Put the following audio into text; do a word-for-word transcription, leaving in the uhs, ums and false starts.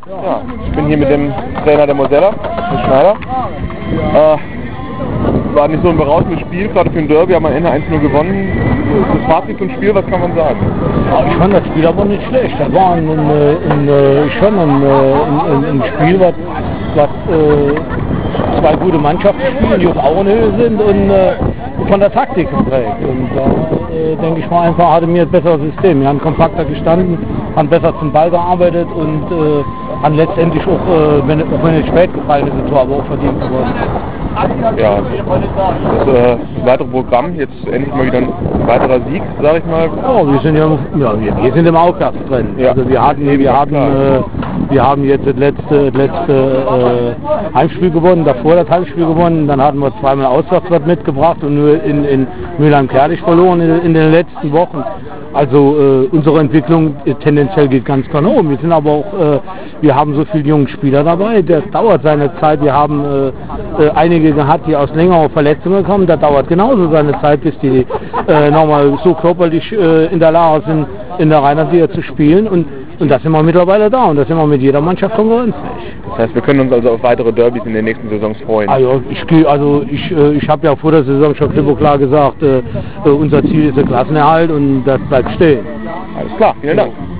Ja, ich bin hier mit dem Trainer der Mosella, Herr Schneider. Äh, war nicht so ein berauschendes Spiel, gerade für ein Derby, haben am Ende eins null gewonnen. Das Fazit zum Spiel, was kann man sagen? Ja, ich fand das Spiel aber nicht schlecht. Das war ein, ein, ein, schon ein, ein, ein Spiel, was, was äh, zwei gute Mannschaften spielen, die auf Augenhöhe sind und äh, von der Taktik geprägt. Und da äh, denke ich mal einfach, hatte mir ein besseres System. Wir haben kompakter gestanden, haben besser zum Ball gearbeitet und äh, haben letztendlich auch, äh, wenn, auch wenn es spät gefallen ist, das Tor aber auch verdient geworden. Ja, das äh, weitere Programm, jetzt endlich mal wieder ein weiterer Sieg, sag ich mal. Ja, wir sind ja, ja wir, wir sind im Aufwärtstrend. Ja. Also wir hatten, wir hatten, äh, wir haben jetzt das letzte, das letzte äh, Heimspiel gewonnen, davor das Heimspiel gewonnen, dann hatten wir zweimal auswärts was mitgebracht und nur in, in Mülheim-Kerlich verloren in, in den letzten Wochen. Also äh, unsere Entwicklung äh, tendenziell geht ganz klar oben. Wir sind aber auch, äh, wir haben so viele junge Spieler dabei, das dauert seine Zeit. Wir haben äh, äh, einige gehabt, die aus längerer Verletzungen kommen, das dauert genauso seine Zeit, bis die äh, nochmal so körperlich äh, in der Lage sind, in der Rheinland-Liga zu spielen und, und das sind wir mittlerweile da und das sind wir mit jeder Mannschaft konkurrenzfähig. Das heißt, wir können uns also auf weitere Derbys in den nächsten Saisons freuen. Also ich gehe, also ich, äh, ich habe ja vor der Saison schon klipp und klar gesagt, äh, äh, unser Ziel ist der Klassenerhalt und das bleibt stehen. Alles klar, vielen Dank.